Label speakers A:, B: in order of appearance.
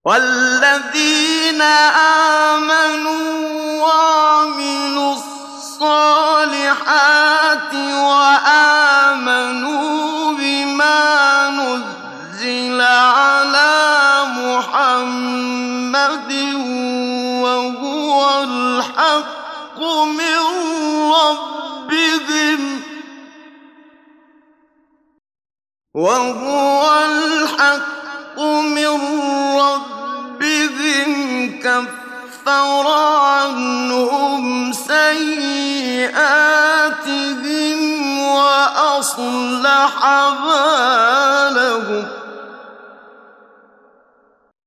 A: والذين آمنوا وعملوا الصالحات وآمنوا بما نزل على محمد وهو الحق من ربهم كفر عنهم سيئاتهم وأصلح بالهم